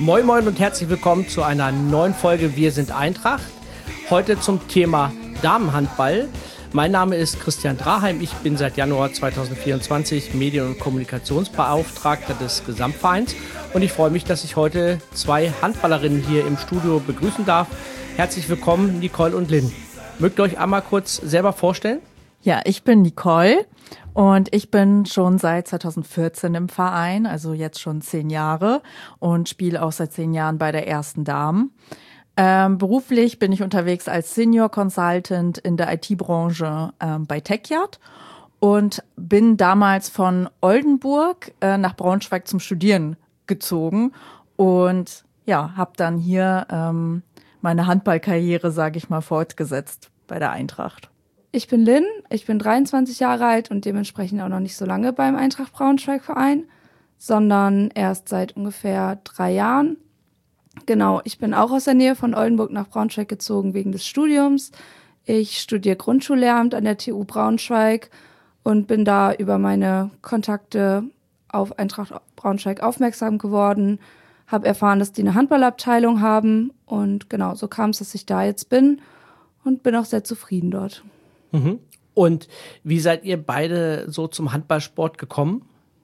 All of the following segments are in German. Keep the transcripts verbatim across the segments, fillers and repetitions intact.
Moin Moin und herzlich willkommen zu einer neuen Folge Wir sind Eintracht. Heute zum Thema Damenhandball. Mein Name ist Christian Draheim. Ich bin seit Januar zweitausendvierundzwanzig Medien- und Kommunikationsbeauftragter des Gesamtvereins. Und ich freue mich, dass ich heute zwei Handballerinnen hier im Studio begrüßen darf. Herzlich willkommen, Nicole und Lynn. Mögt ihr euch einmal kurz selber vorstellen? Ja, ich bin Nicole und ich bin schon seit zweitausendvierzehn im Verein, also jetzt schon zehn Jahre und spiele auch seit zehn Jahren bei der ersten Damen. Ähm, beruflich bin ich unterwegs als Senior Consultant in der I T-Branche ähm, bei TechYard und bin damals von Oldenburg äh, nach Braunschweig zum Studieren gezogen und ja, habe dann hier ähm, meine Handballkarriere, sage ich mal, fortgesetzt bei der Eintracht. Ich bin Lynn, ich bin dreiundzwanzig Jahre alt und dementsprechend auch noch nicht so lange beim Eintracht Braunschweig-Verein, sondern erst seit ungefähr drei Jahren. Genau, ich bin auch aus der Nähe von Oldenburg nach Braunschweig gezogen wegen des Studiums. Ich studiere Grundschullehramt an der T U Braunschweig und bin da über meine Kontakte auf Eintracht Braunschweig aufmerksam geworden, habe erfahren, dass die eine Handballabteilung haben und genau, so kam es, dass ich da jetzt bin und bin auch sehr zufrieden dort. Mhm. Und wie seid ihr beide so zum Handballsport gekommen?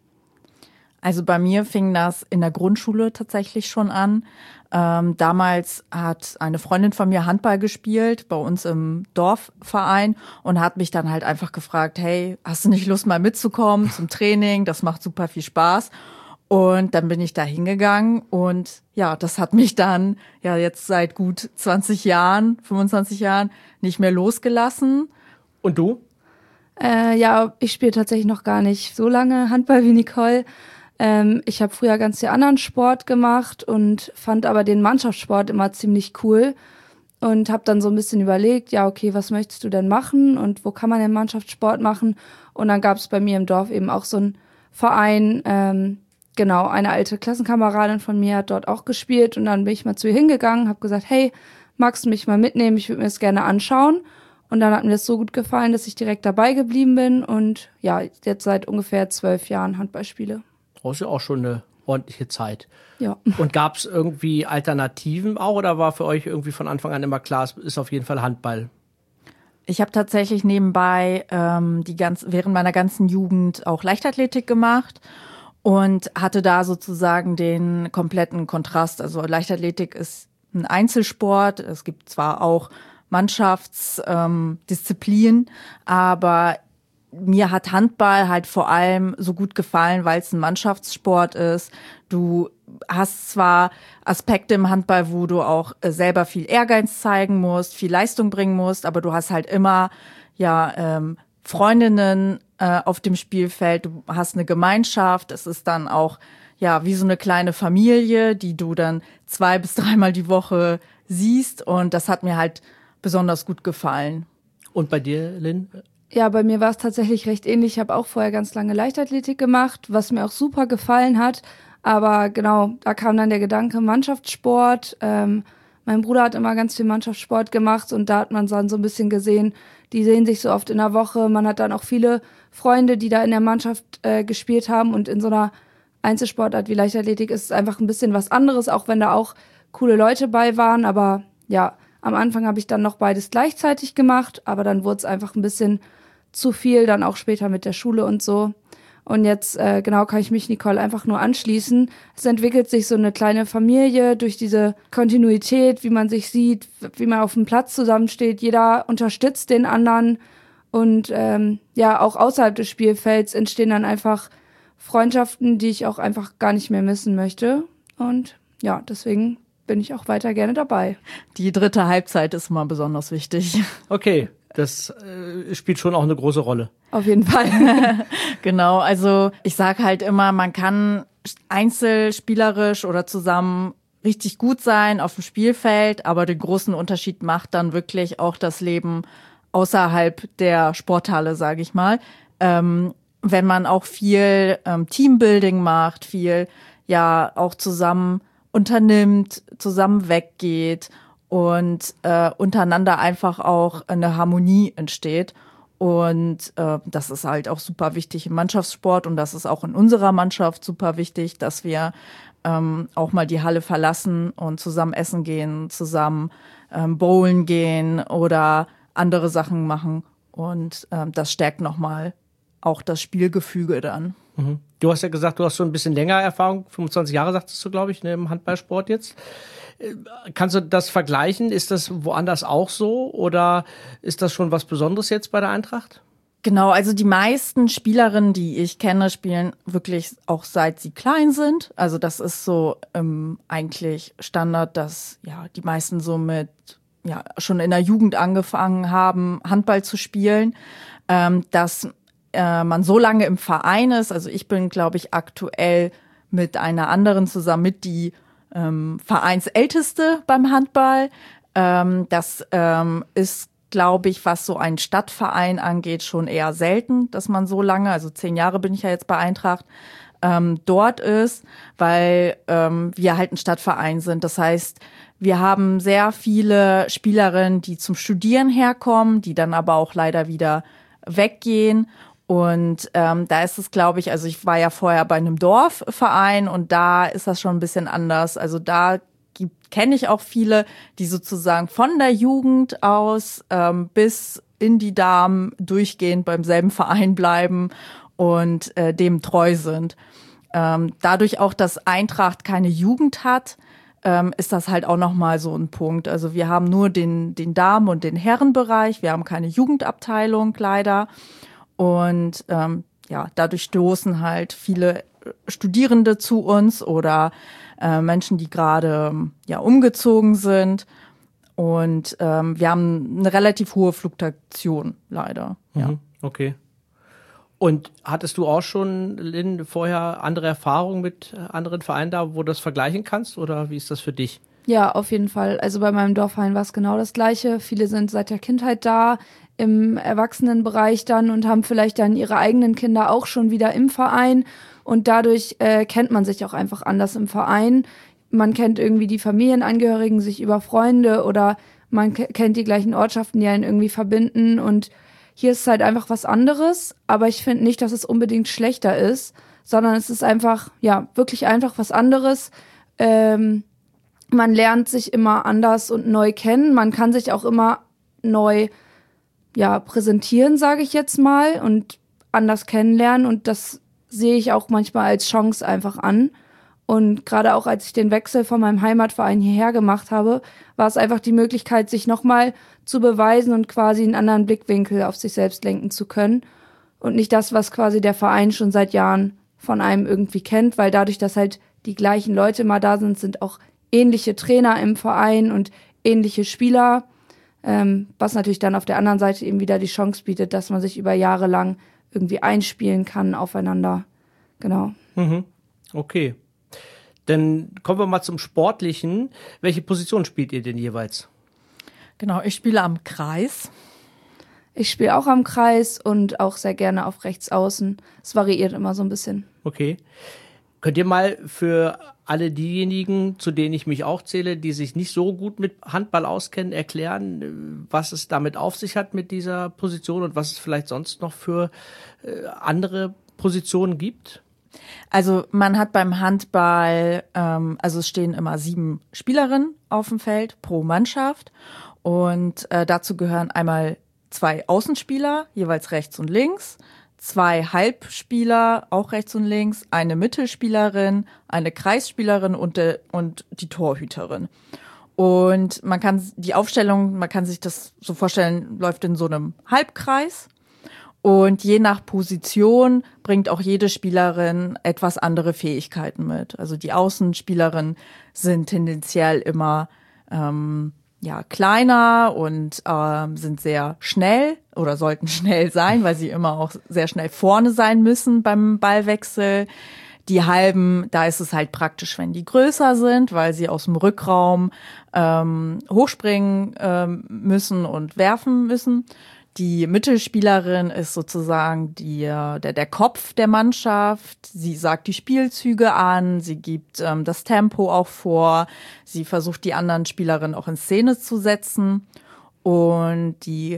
Also bei mir fing das in der Grundschule tatsächlich schon an. Ähm, damals hat eine Freundin von mir Handball gespielt bei uns im Dorfverein und hat mich dann halt einfach gefragt, hey, hast du nicht Lust mal mitzukommen zum Training? Das macht super viel Spaß. Und dann bin ich da hingegangen und ja, das hat mich dann ja jetzt seit gut zwanzig Jahren, fünfundzwanzig Jahren nicht mehr losgelassen. Und du? Äh, ja, ich spiele tatsächlich noch gar nicht so lange Handball wie Nicole. Ähm, ich habe früher ganz viel anderen Sport gemacht und fand aber den Mannschaftssport immer ziemlich cool und habe dann so ein bisschen überlegt, ja okay, was möchtest du denn machen und wo kann man denn Mannschaftssport machen? Und dann gab es bei mir im Dorf eben auch so einen Verein, ähm, genau, eine alte Klassenkameradin von mir hat dort auch gespielt und dann bin ich mal zu ihr hingegangen, habe gesagt, hey, magst du mich mal mitnehmen? Ich würde mir das gerne anschauen. Und dann hat mir das so gut gefallen, dass ich direkt dabei geblieben bin und ja, jetzt seit ungefähr zwölf Jahren Handball spiele. Das ist ja auch schon eine ordentliche Zeit. Ja. Und gab es irgendwie Alternativen auch oder war für euch irgendwie von Anfang an immer klar, es ist auf jeden Fall Handball? Ich habe tatsächlich nebenbei ähm, die ganz, während meiner ganzen Jugend auch Leichtathletik gemacht und hatte da sozusagen den kompletten Kontrast. Also Leichtathletik ist ein Einzelsport. Es gibt zwar auch Mannschaftsdisziplin, ähm, aber mir hat Handball halt vor allem so gut gefallen, weil es ein Mannschaftssport ist. Du hast zwar Aspekte im Handball, wo du auch äh, selber viel Ehrgeiz zeigen musst, viel Leistung bringen musst, aber du hast halt immer ja ähm, Freundinnen äh, auf dem Spielfeld, du hast eine Gemeinschaft, es ist dann auch ja wie so eine kleine Familie, die du dann zwei bis dreimal die Woche siehst und das hat mir halt besonders gut gefallen. Und bei dir, Lynn? Ja, bei mir war es tatsächlich recht ähnlich. Ich habe auch vorher ganz lange Leichtathletik gemacht, was mir auch super gefallen hat. Aber genau, da kam dann der Gedanke Mannschaftssport. Ähm, mein Bruder hat immer ganz viel Mannschaftssport gemacht und da hat man dann so ein bisschen gesehen, die sehen sich so oft in der Woche. Man hat dann auch viele Freunde, die da in der Mannschaft äh, gespielt haben und in so einer Einzelsportart wie Leichtathletik ist es einfach ein bisschen was anderes, auch wenn da auch coole Leute bei waren. Aber ja, am Anfang habe ich dann noch beides gleichzeitig gemacht, aber dann wurde es einfach ein bisschen zu viel, dann auch später mit der Schule und so. Und jetzt, äh, genau, kann ich mich Nicole einfach nur anschließen. Es entwickelt sich so eine kleine Familie durch diese Kontinuität, wie man sich sieht, wie man auf dem Platz zusammensteht. Jeder unterstützt den anderen und ähm, ja, auch außerhalb des Spielfelds entstehen dann einfach Freundschaften, die ich auch einfach gar nicht mehr missen möchte. Und ja, deswegen bin ich auch weiter gerne dabei. Die dritte Halbzeit ist immer besonders wichtig. Okay, das äh, spielt schon auch eine große Rolle. Auf jeden Fall. Genau, also ich sage halt immer, man kann einzelspielerisch oder zusammen richtig gut sein auf dem Spielfeld, aber den großen Unterschied macht dann wirklich auch das Leben außerhalb der Sporthalle, sage ich mal. Ähm, wenn man auch viel ähm, Teambuilding macht, viel ja auch zusammen unternimmt, zusammen weggeht und äh, untereinander einfach auch eine Harmonie entsteht. Und äh, das ist halt auch super wichtig im Mannschaftssport und das ist auch in unserer Mannschaft super wichtig, dass wir ähm, auch mal die Halle verlassen und zusammen essen gehen, zusammen ähm, bowlen gehen oder andere Sachen machen. Und ähm, das stärkt nochmal auch das Spielgefüge dann. Mhm. Du hast ja gesagt, du hast schon ein bisschen länger Erfahrung, fünfundzwanzig Jahre sagtest du, glaube ich, ne, im Handballsport jetzt. Kannst du das vergleichen? Ist das woanders auch so oder ist das schon was Besonderes jetzt bei der Eintracht? Genau, also die meisten Spielerinnen, die ich kenne, spielen wirklich auch seit sie klein sind. Also das ist so ähm, eigentlich Standard, dass ja die meisten so mit ja schon in der Jugend angefangen haben, Handball zu spielen. Ähm, dass äh, man so lange im Verein ist. Also ich bin, glaube ich, aktuell mit einer anderen zusammen mit die ähm, Vereinsälteste beim Handball. Ähm, das ähm, ist glaube ich, was so einen Stadtverein angeht, schon eher selten, dass man so lange, also zehn Jahre bin ich ja jetzt bei Eintracht, ähm, dort ist, weil ähm, wir halt ein Stadtverein sind. Das heißt, wir haben sehr viele Spielerinnen, die zum Studieren herkommen, die dann aber auch leider wieder weggehen. Und ähm, da ist es, glaube ich, also ich war ja vorher bei einem Dorfverein und da ist das schon ein bisschen anders. Also da kenne ich auch viele, die sozusagen von der Jugend aus ähm, bis in die Damen durchgehend beim selben Verein bleiben und äh, dem treu sind. Ähm, dadurch auch, dass Eintracht keine Jugend hat, ähm, ist das halt auch nochmal so ein Punkt. Also wir haben nur den, den Damen- und den Herrenbereich, wir haben keine Jugendabteilung leider. Und ähm, ja, dadurch stoßen halt viele Studierende zu uns oder äh, Menschen, die gerade ja umgezogen sind. Und ähm, wir haben eine relativ hohe Fluktuation, leider. Mhm, ja. Okay. Und hattest du auch schon, Lynn, vorher andere Erfahrungen mit anderen Vereinen da, wo du das vergleichen kannst? Oder wie ist das für dich? Ja, auf jeden Fall. Also bei meinem Dorfverein war es genau das Gleiche. Viele sind seit der Kindheit da, im Erwachsenenbereich dann und haben vielleicht dann ihre eigenen Kinder auch schon wieder im Verein. Und dadurch äh, kennt man sich auch einfach anders im Verein. Man kennt irgendwie die Familienangehörigen, sich über Freunde oder man k- kennt die gleichen Ortschaften, die einen irgendwie verbinden. Und hier ist es halt einfach was anderes. Aber ich finde nicht, dass es unbedingt schlechter ist, sondern es ist einfach, ja, wirklich einfach was anderes. Ähm, man lernt sich immer anders und neu kennen. Man kann sich auch immer neu ja, präsentieren, sage ich jetzt mal, und anders kennenlernen. Und das sehe ich auch manchmal als Chance einfach an. Und gerade auch, als ich den Wechsel von meinem Heimatverein hierher gemacht habe, war es einfach die Möglichkeit, sich nochmal zu beweisen und quasi einen anderen Blickwinkel auf sich selbst lenken zu können. Und nicht das, was quasi der Verein schon seit Jahren von einem irgendwie kennt, weil dadurch, dass halt die gleichen Leute mal da sind, sind auch ähnliche Trainer im Verein und ähnliche Spieler. Ähm, was natürlich dann auf der anderen Seite eben wieder die Chance bietet, dass man sich über Jahre lang irgendwie einspielen kann aufeinander. Genau. Mhm. Okay. Dann kommen wir mal zum Sportlichen. Welche Position spielt ihr denn jeweils? Genau, ich spiele am Kreis. Ich spiele auch am Kreis und auch sehr gerne auf rechts außen. Es variiert immer so ein bisschen. Okay. Könnt ihr mal für alle diejenigen, zu denen ich mich auch zähle, die sich nicht so gut mit Handball auskennen, erklären, was es damit auf sich hat mit dieser Position und was es vielleicht sonst noch für äh, andere Positionen gibt? Also man hat beim Handball, ähm, also es stehen immer sieben Spielerinnen auf dem Feld pro Mannschaft und äh, dazu gehören einmal zwei Außenspieler, jeweils rechts und links, zwei Halbspieler, auch rechts und links, eine Mittelspielerin, eine Kreisspielerin und, de, und die Torhüterin. Und man kann die Aufstellung, man kann sich das so vorstellen, läuft in so einem Halbkreis. Und je nach Position bringt auch jede Spielerin etwas andere Fähigkeiten mit. Also die Außenspielerinnen sind tendenziell immer ähm, ja kleiner und ähm, sind sehr schnell oder sollten schnell sein, weil sie immer auch sehr schnell vorne sein müssen beim Ballwechsel. Die Halben, da ist es halt praktisch, wenn die größer sind, weil sie aus dem Rückraum ähm, hochspringen ähm, müssen und werfen müssen. Die Mittelspielerin ist sozusagen die, der, der Kopf der Mannschaft. Sie sagt die Spielzüge an, sie gibt ähm, das Tempo auch vor, sie versucht die anderen Spielerinnen auch in Szene zu setzen. Und die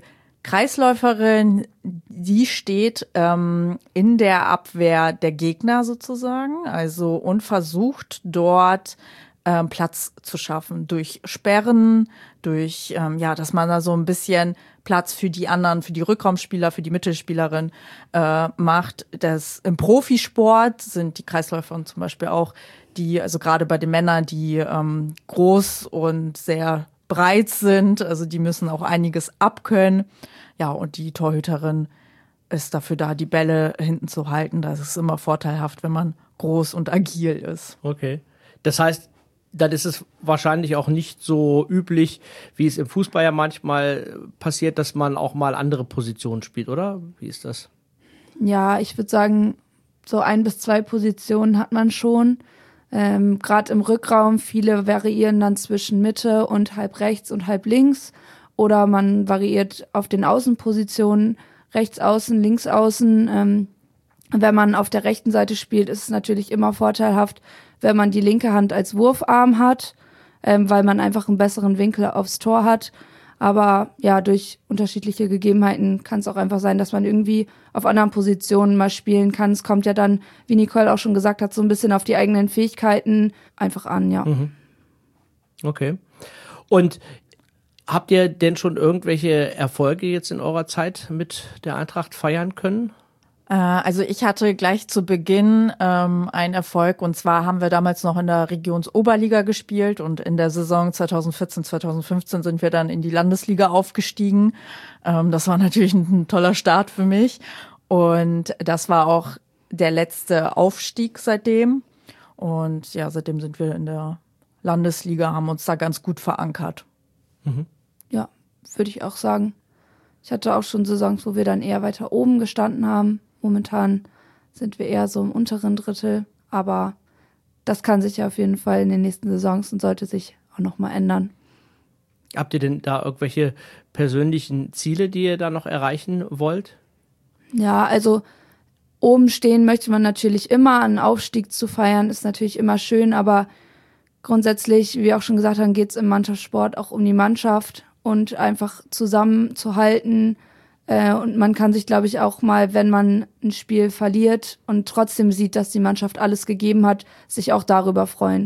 Kreisläuferin, die steht ähm, in der Abwehr der Gegner sozusagen, also und versucht dort ähm, Platz zu schaffen durch Sperren, durch ähm, ja, dass man da so ein bisschen Platz für die anderen, für die Rückraumspieler, für die Mittelspielerin äh, macht. Das im Profisport sind die Kreisläufer zum Beispiel auch die, also gerade bei den Männern, die ähm, groß und sehr breit sind, also die müssen auch einiges abkönnen. Ja, und die Torhüterin ist dafür da, die Bälle hinten zu halten. Das ist immer vorteilhaft, wenn man groß und agil ist. Okay. Das heißt, dann ist es wahrscheinlich auch nicht so üblich, wie es im Fußball ja manchmal passiert, dass man auch mal andere Positionen spielt, oder? Wie ist das? Ja, ich würde sagen, so ein bis zwei Positionen hat man schon. Ähm, Gerade im Rückraum, viele variieren dann zwischen Mitte und halb rechts und halb links. Oder man variiert auf den Außenpositionen, rechts außen, links außen. Ähm, wenn man auf der rechten Seite spielt, ist es natürlich immer vorteilhaft, wenn man die linke Hand als Wurfarm hat, ähm, weil man einfach einen besseren Winkel aufs Tor hat. Aber ja, durch unterschiedliche Gegebenheiten kann es auch einfach sein, dass man irgendwie auf anderen Positionen mal spielen kann. Es kommt ja dann, wie Nicole auch schon gesagt hat, so ein bisschen auf die eigenen Fähigkeiten einfach an, ja. Mhm. Okay. Und habt ihr denn schon irgendwelche Erfolge jetzt in eurer Zeit mit der Eintracht feiern können? Also ich hatte gleich zu Beginn ähm, einen Erfolg, und zwar haben wir damals noch in der Regionsoberliga gespielt und in der Saison zwanzig vierzehn, zwanzig fünfzehn sind wir dann in die Landesliga aufgestiegen. Ähm, das war natürlich ein, ein toller Start für mich und das war auch der letzte Aufstieg seitdem und ja, seitdem sind wir in der Landesliga, haben uns da ganz gut verankert. Mhm. Ja, würde ich auch sagen. Ich hatte auch schon Saisons, wo wir dann eher weiter oben gestanden haben. Momentan sind wir eher so im unteren Drittel, aber das kann sich ja auf jeden Fall in den nächsten Saisons und sollte sich auch nochmal ändern. Habt ihr denn da irgendwelche persönlichen Ziele, die ihr da noch erreichen wollt? Ja, also oben stehen möchte man natürlich immer, einen Aufstieg zu feiern ist natürlich immer schön, aber grundsätzlich, wie wir auch schon gesagt haben, geht es im Mannschaftssport auch um die Mannschaft und einfach zusammenzuhalten. Und man kann sich, glaube ich, auch mal, wenn man ein Spiel verliert und trotzdem sieht, dass die Mannschaft alles gegeben hat, sich auch darüber freuen.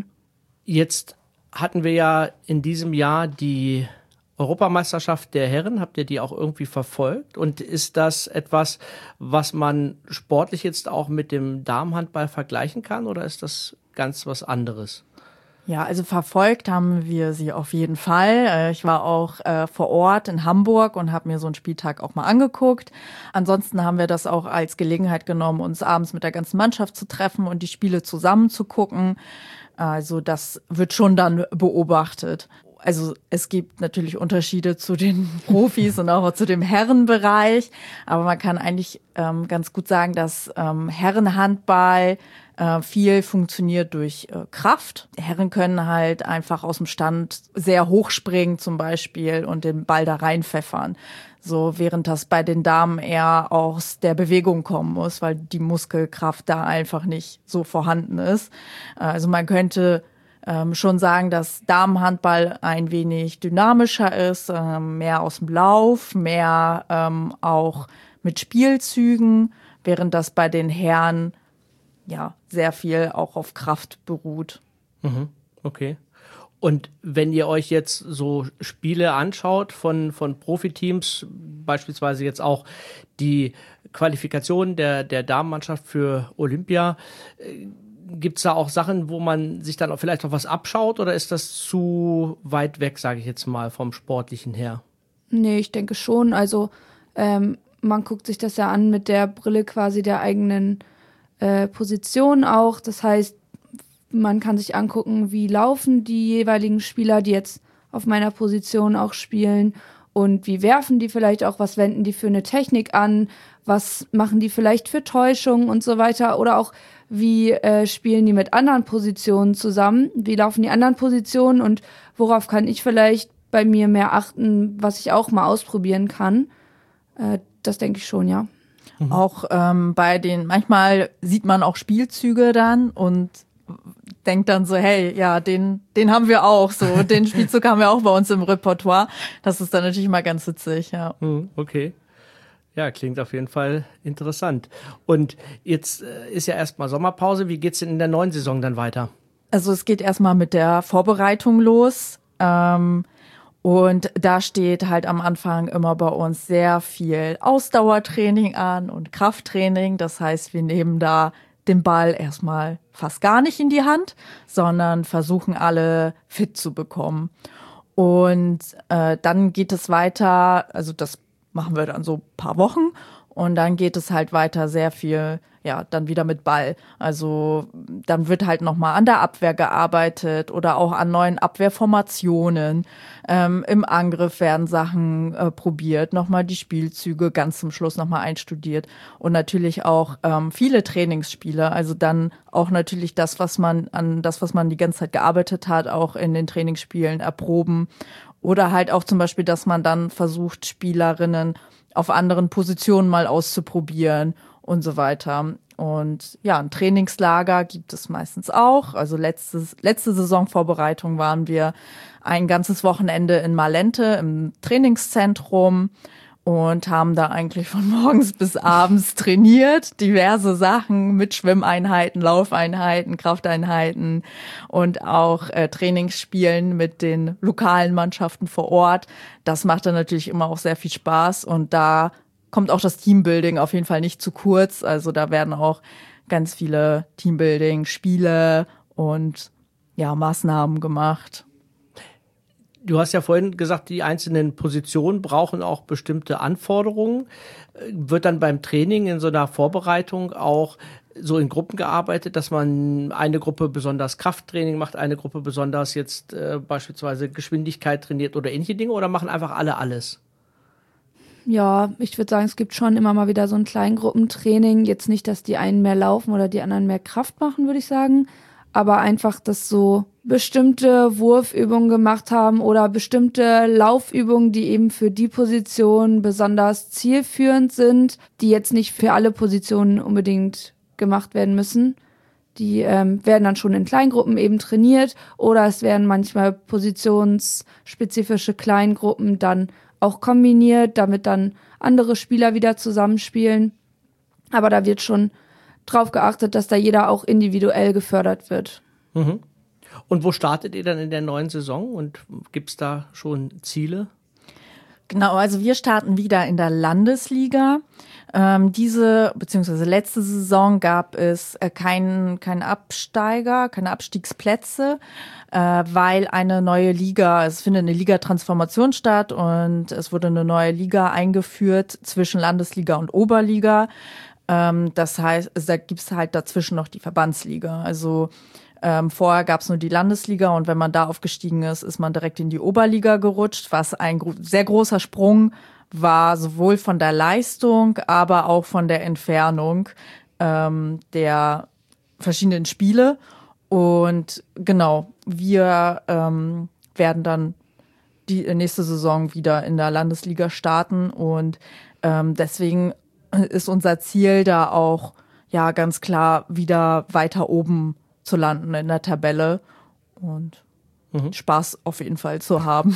Jetzt hatten wir ja in diesem Jahr die Europameisterschaft der Herren. Habt ihr die auch irgendwie verfolgt? Und ist das etwas, was man sportlich jetzt auch mit dem Damenhandball vergleichen kann? Oder ist das ganz was anderes? Ja, also verfolgt haben wir sie auf jeden Fall. Ich war auch äh, vor Ort in Hamburg und habe mir so einen Spieltag auch mal angeguckt. Ansonsten haben wir das auch als Gelegenheit genommen, uns abends mit der ganzen Mannschaft zu treffen und die Spiele zusammen zu gucken. Also das wird schon dann beobachtet. Also es gibt natürlich Unterschiede zu den Profis und auch zu dem Herrenbereich. Aber man kann eigentlich ähm, ganz gut sagen, dass ähm, Herrenhandball äh, viel funktioniert durch äh, Kraft. Herren können halt einfach aus dem Stand sehr hoch springen zum Beispiel und den Ball da reinpfeffern. So, während das bei den Damen eher aus der Bewegung kommen muss, weil die Muskelkraft da einfach nicht so vorhanden ist. Also man könnte ähm, schon sagen, dass Damenhandball ein wenig dynamischer ist, ähm, mehr aus dem Lauf, mehr ähm, auch mit Spielzügen, während das bei den Herren ja sehr viel auch auf Kraft beruht. Mhm, okay. Und wenn ihr euch jetzt so Spiele anschaut von, von Profiteams, beispielsweise jetzt auch die Qualifikation der, der Damenmannschaft für Olympia, äh, gibt es da auch Sachen, wo man sich dann auch vielleicht noch was abschaut oder ist das zu weit weg, sage ich jetzt mal, vom Sportlichen her? Nee, ich denke schon. Also ähm, man guckt sich das ja an mit der Brille quasi der eigenen äh, Position auch. Das heißt, man kann sich angucken, wie laufen die jeweiligen Spieler, die jetzt auf meiner Position auch spielen und wie werfen die vielleicht auch, was wenden die für eine Technik an, was machen die vielleicht für Täuschung und so weiter oder auch wie äh, spielen die mit anderen Positionen zusammen, wie laufen die anderen Positionen und worauf kann ich vielleicht bei mir mehr achten, was ich auch mal ausprobieren kann. Äh, das denke ich schon, ja. Mhm. Auch ähm, bei den, manchmal sieht man auch Spielzüge dann und denkt dann so, hey, ja, den, den haben wir auch, so, den Spielzug haben wir auch bei uns im Repertoire. Das ist dann natürlich mal ganz witzig, ja. Okay. Ja, klingt auf jeden Fall interessant. Und jetzt ist ja erstmal Sommerpause. Wie geht's denn in der neuen Saison dann weiter? Also es geht erstmal mit der Vorbereitung los. Ähm, und da steht halt am Anfang immer bei uns sehr viel Ausdauertraining an und Krafttraining. Das heißt, wir nehmen da den Ball erstmal fast gar nicht in die Hand, sondern versuchen alle fit zu bekommen. Und äh, dann geht es weiter, also das machen wir dann so ein paar Wochen und dann geht es halt weiter sehr viel, ja, dann wieder mit Ball. Also dann wird halt nochmal an der Abwehr gearbeitet oder auch an neuen Abwehrformationen. Ähm, Im Angriff werden Sachen äh, probiert, nochmal die Spielzüge ganz zum Schluss nochmal einstudiert und natürlich auch ähm, viele Trainingsspiele. Also dann auch natürlich das, was man an das, was man die ganze Zeit gearbeitet hat, auch in den Trainingsspielen erproben. Oder halt auch zum Beispiel, dass man dann versucht, Spielerinnen auf anderen Positionen mal auszuprobieren und so weiter. Und ja, ein Trainingslager gibt es meistens auch. Also letztes, letzte Saisonvorbereitung waren wir ein ganzes Wochenende in Malente im Trainingszentrum und haben da eigentlich von morgens bis abends trainiert, diverse Sachen mit Schwimmeinheiten, Laufeinheiten, Krafteinheiten und auch äh, Trainingsspielen mit den lokalen Mannschaften vor Ort. Das macht dann natürlich immer auch sehr viel Spaß und da kommt auch das Teambuilding auf jeden Fall nicht zu kurz. Also da werden auch ganz viele Teambuilding-Spiele und ja, Maßnahmen gemacht. Du hast ja vorhin gesagt, die einzelnen Positionen brauchen auch bestimmte Anforderungen. Wird dann beim Training in so einer Vorbereitung auch so in Gruppen gearbeitet, dass man eine Gruppe besonders Krafttraining macht, eine Gruppe besonders jetzt äh, beispielsweise Geschwindigkeit trainiert oder ähnliche Dinge, oder machen einfach alle alles? Ja, ich würde sagen, es gibt schon immer mal wieder so ein Kleingruppentraining. Jetzt nicht, dass die einen mehr laufen oder die anderen mehr Kraft machen, würde ich sagen. Aber einfach, dass so bestimmte Wurfübungen gemacht haben oder bestimmte Laufübungen, die eben für die Position besonders zielführend sind, die jetzt nicht für alle Positionen unbedingt gemacht werden müssen. Die ähm, werden dann schon in Kleingruppen eben trainiert oder es werden manchmal positionsspezifische Kleingruppen dann auch kombiniert, damit dann andere Spieler wieder zusammenspielen. Aber da wird schon drauf geachtet, dass da jeder auch individuell gefördert wird. Mhm. Und wo startet ihr dann in der neuen Saison und gibt's da schon Ziele? Genau, also wir starten wieder in der Landesliga. Ähm, diese, beziehungsweise letzte Saison gab es äh, keinen keinen Absteiger, keine Abstiegsplätze, äh, weil eine neue Liga, es findet eine Ligatransformation statt und es wurde eine neue Liga eingeführt zwischen Landesliga und Oberliga. Ähm, das heißt, da gibt's halt dazwischen noch die Verbandsliga. Also Ähm, vorher gab es nur die Landesliga und wenn man da aufgestiegen ist, ist man direkt in die Oberliga gerutscht, was ein gro- sehr großer Sprung war, sowohl von der Leistung, aber auch von der Entfernung ähm, der verschiedenen Spiele. Und genau, wir ähm, werden dann die nächste Saison wieder in der Landesliga starten und ähm, deswegen ist unser Ziel da auch ja ganz klar wieder weiter oben zu landen in der Tabelle und mhm. Spaß auf jeden Fall zu haben.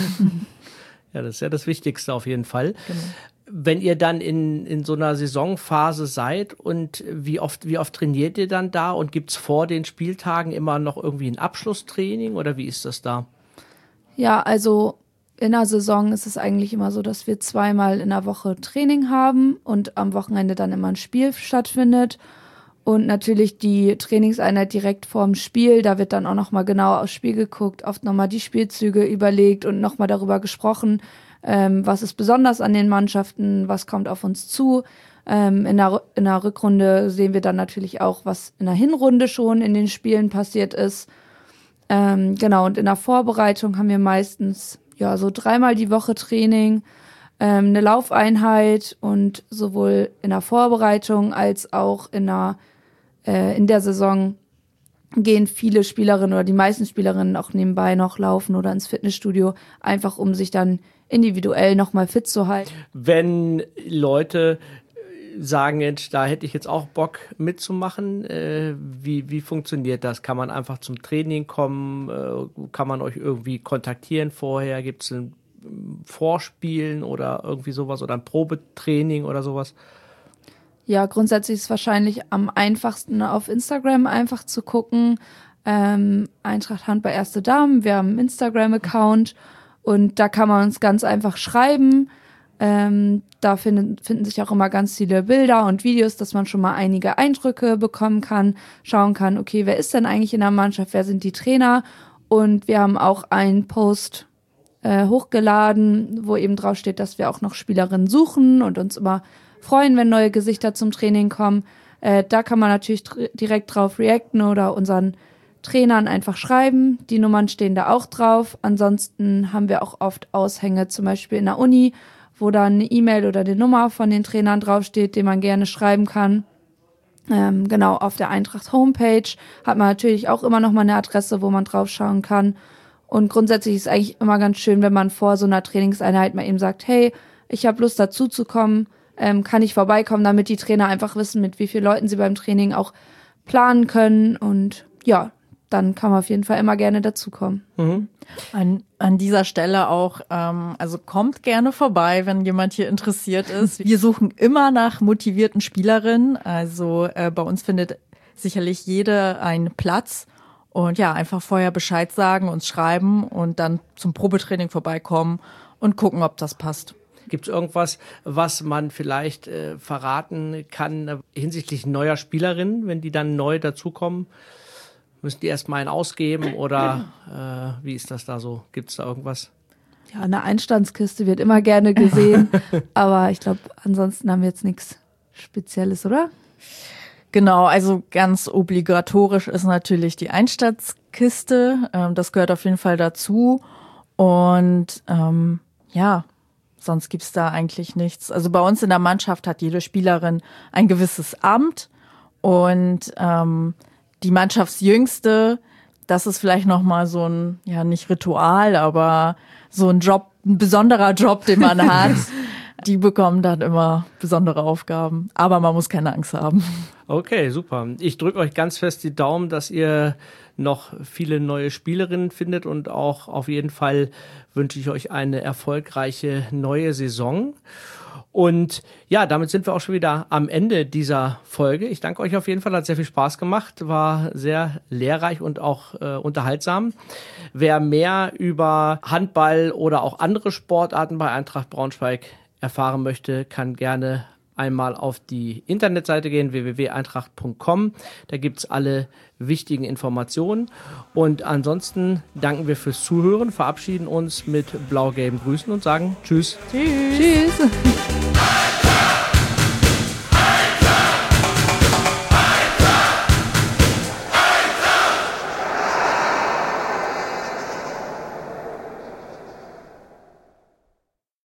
Ja, das ist ja das Wichtigste auf jeden Fall. Genau. Wenn ihr dann in, in so einer Saisonphase seid und wie oft, wie oft trainiert ihr dann da und gibt's vor den Spieltagen immer noch irgendwie ein Abschlusstraining oder wie ist das da? Ja, also in der Saison ist es eigentlich immer so, dass wir zweimal in der Woche Training haben und am Wochenende dann immer ein Spiel stattfindet. Und natürlich die Trainingseinheit direkt vorm Spiel, da wird dann auch nochmal genau aufs Spiel geguckt, oft nochmal die Spielzüge überlegt und nochmal darüber gesprochen, ähm, was ist besonders an den Mannschaften, was kommt auf uns zu. Ähm, in der, in der Rückrunde sehen wir dann natürlich auch, was in der Hinrunde schon in den Spielen passiert ist. Ähm, genau, und in der Vorbereitung haben wir meistens ja so dreimal die Woche Training, ähm, eine Laufeinheit und sowohl in der Vorbereitung als auch in der in der Saison gehen viele Spielerinnen oder die meisten Spielerinnen auch nebenbei noch laufen oder ins Fitnessstudio, einfach um sich dann individuell nochmal fit zu halten. Wenn Leute sagen, Mensch, da hätte ich jetzt auch Bock mitzumachen. Äh, wie, wie funktioniert das? Kann man einfach zum Training kommen? Äh, kann man euch irgendwie kontaktieren vorher? Gibt es ein Vorspielen oder irgendwie sowas oder ein Probetraining oder sowas? Ja, grundsätzlich ist es wahrscheinlich am einfachsten auf Instagram einfach zu gucken. Ähm, Eintracht Handball Erste Damen, wir haben einen Instagram-Account und da kann man uns ganz einfach schreiben. Ähm, da finden, finden sich auch immer ganz viele Bilder und Videos, dass man schon mal einige Eindrücke bekommen kann, schauen kann, okay, wer ist denn eigentlich in der Mannschaft, wer sind die Trainer? Und wir haben auch einen Post äh, hochgeladen, wo eben drauf steht, dass wir auch noch Spielerinnen suchen und uns immer freuen, wenn neue Gesichter zum Training kommen. Äh, da kann man natürlich dr- direkt drauf reacten oder unseren Trainern einfach schreiben. Die Nummern stehen da auch drauf. Ansonsten haben wir auch oft Aushänge, zum Beispiel in der Uni, wo dann eine E-Mail oder die Nummer von den Trainern draufsteht, die man gerne schreiben kann. Ähm, genau, auf der Eintracht Homepage hat man natürlich auch immer noch mal eine Adresse, wo man drauf schauen kann. Und grundsätzlich ist es eigentlich immer ganz schön, wenn man vor so einer Trainingseinheit mal eben sagt, hey, ich habe Lust dazu zu kommen, ähm, kann ich vorbeikommen, damit die Trainer einfach wissen, mit wie vielen Leuten sie beim Training auch planen können. Und ja, dann kann man auf jeden Fall immer gerne dazukommen. Mhm. An, an dieser Stelle auch, ähm, also kommt gerne vorbei, wenn jemand hier interessiert ist. Wir suchen immer nach motivierten Spielerinnen. Also äh, bei uns findet sicherlich jede einen Platz. Und ja, einfach vorher Bescheid sagen, uns schreiben und dann zum Probetraining vorbeikommen und gucken, ob das passt. Gibt es irgendwas, was man vielleicht äh, verraten kann äh, hinsichtlich neuer Spielerinnen, wenn die dann neu dazukommen? Müssen die erstmal einen ausgeben oder äh, wie ist das da so? Gibt es da irgendwas? Ja, eine Einstandskiste wird immer gerne gesehen, aber ich glaube, ansonsten haben wir jetzt nichts Spezielles, oder? Genau, also ganz obligatorisch ist natürlich die Einstandskiste. Ähm, das gehört auf jeden Fall dazu. Und ähm, ja, sonst gibt's da eigentlich nichts. Also bei uns in der Mannschaft hat jede Spielerin ein gewisses Amt und ähm, die Mannschaftsjüngste, das ist vielleicht nochmal so ein, ja nicht Ritual, aber so ein Job, ein besonderer Job, den man hat. Die bekommen dann immer besondere Aufgaben. Aber man muss keine Angst haben. Okay, super. Ich drücke euch ganz fest die Daumen, dass ihr noch viele neue Spielerinnen findet und auch auf jeden Fall wünsche ich euch eine erfolgreiche neue Saison. Und ja, damit sind wir auch schon wieder am Ende dieser Folge. Ich danke euch auf jeden Fall, hat sehr viel Spaß gemacht, war sehr lehrreich und auch äh, unterhaltsam. Wer mehr über Handball oder auch andere Sportarten bei Eintracht Braunschweig erfahren möchte, kann gerne einmal auf die Internetseite gehen, w w w punkt eintracht punkt com. Da gibt's alle wichtigen Informationen. Und ansonsten danken wir fürs Zuhören, verabschieden uns mit blau-gelben Grüßen und sagen Tschüss. Tschüss. Tschüss.